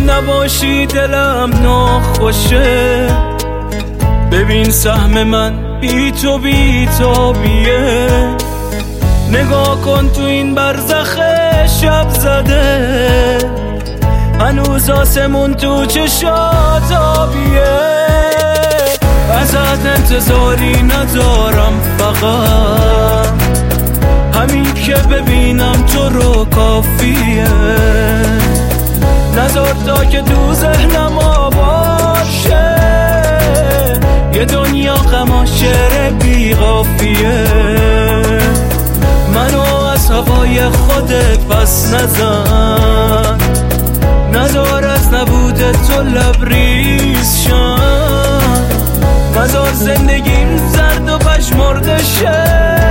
نباشی دلم ناخوشه. ببین سهم من بی تو بی تابیه. نگاه کن تو این برزخ شب زده، هنوز آسمون تو چشات آبیه. ازت انتظاری ندارم، فقط همین که ببینم تو رو کافیه. نذار تا که تو ذهنم باشه یه دنیا غم و شعر بی قافیه. منو از هوای خودت پس نزن، نذار از نبود تو لبریز شم. نذار زندگیم زرد و پشمرده شه،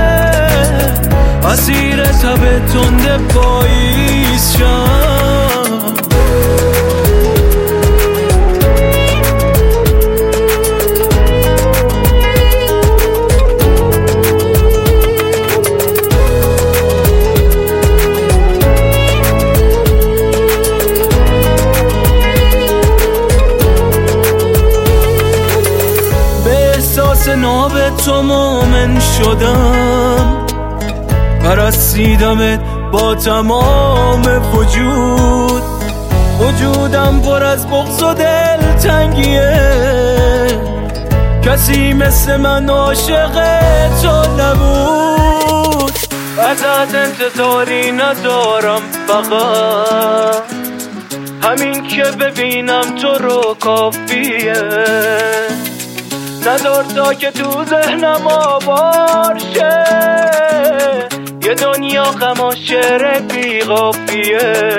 اسیر تب تند پاییز شم. ناب تو مومن شدم، پرستیدمت با تمام وجود. وجودم پر از بغض و دلتنگیه، کسی مثل من عاشق تو نبود. ازت انتظاری ندارم، فقط همین که ببینم تو رو کافیه. نذار تا که تو ذهنم باشه یه دنیا غم و شعر بی قافیه.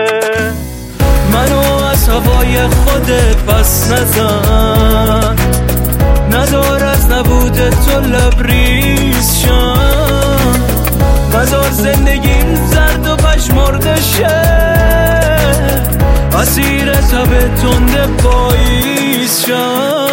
منو از هوای خودت پس نزن، نذار از نبود تو لبریز شم. نذار زندگیم زرد و پشمرده شه، اسیر تب تند پاییز شم.